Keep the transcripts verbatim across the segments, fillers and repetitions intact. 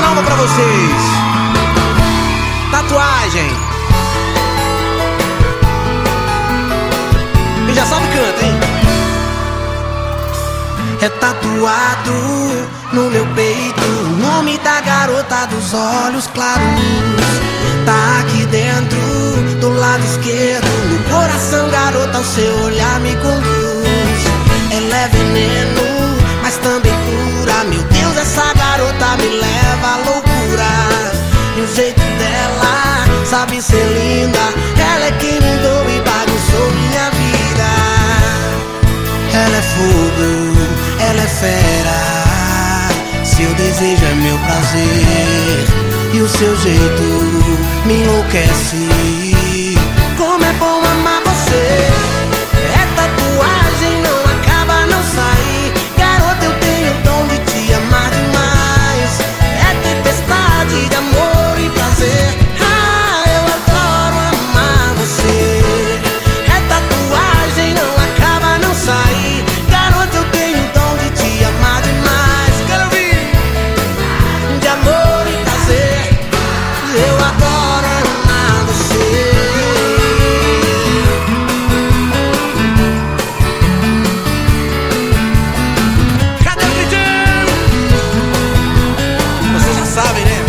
nova pra vocês. Tatuagem. E já sabe canta, hein? É tatuado no meu peito o nome da garota dos olhos claros. Tá aqui dentro, do lado esquerdo, no coração, garota, o seu olhar me conduz. Ela é veneno, mas também cura. Meu Deus, essa garota me leva à loucura. E o jeito dela sabe ser linda. Ela é quem mudou e bagunçou minha vida. Ela é fogo, ela é fera. Seu desejo é meu prazer. E o seu jeito me enlouquece. Como é bom amar você. É tatuagem, não acaba, não sai. Garota, eu tenho o dom de te amar demais. É tempestade de amor e prazer. Ah, eu adoro amar você. É tatuagem, não acaba, não sai. Garota, eu tenho o dom de te amar demais. Quero ouvir. De amor e prazer. Eu adoro amar você. Cadê o D J? Vocês já sabem, né?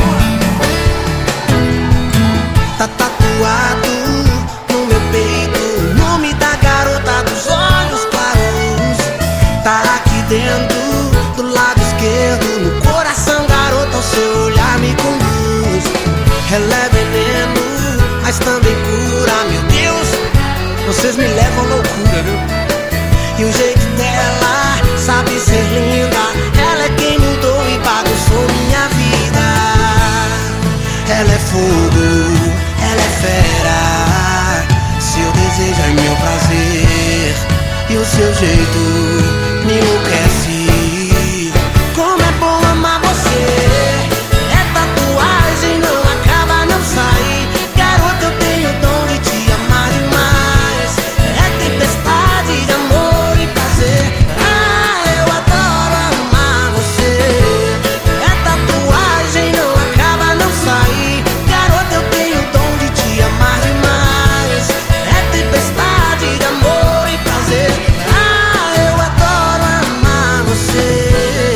Tá tatuado no meu peito o nome da garota dos olhos claros. Tá aqui dentro, do lado esquerdo, no coração, garota, o seu olhar me conduz. Ela é veneno, mas também cura. Meu Deus, vocês me levam à loucura, viu? E o jeito dela sabe ser linda. Ela é quem mudou e bagunçou minha vida. Ela é fogo, ela é fera. Seu desejo é meu prazer. E o seu jeito me enlouquece. Como é bom amar você. É tatuagem, não acaba, não sai. Garota, eu tenho o dom de te amar demais. É tempestade de amor e prazer. Ah, eu adoro amar você. É tatuagem, não acaba, não sai. Garota, eu tenho o dom de te amar demais. É tempestade de amor e prazer. Ah, eu adoro amar você.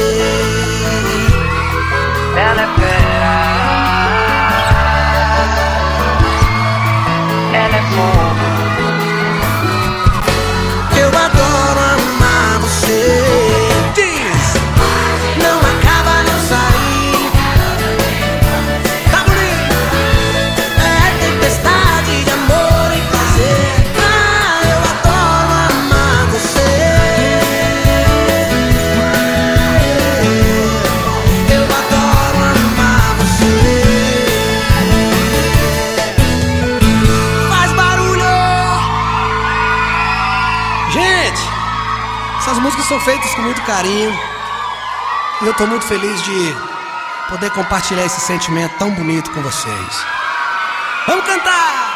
Ela é fera. Ela é fogo. Eu adoro amar você. Diz. Não acaba, não sai. Tá bonito. É tempestade de amor e prazer. Ah, eu adoro amar você. Eu adoro amar você. Faz barulho! Gente, essas músicas são feitas com muito carinho. E eu tô muito feliz de poder compartilhar esse sentimento tão bonito com vocês. Vamos cantar!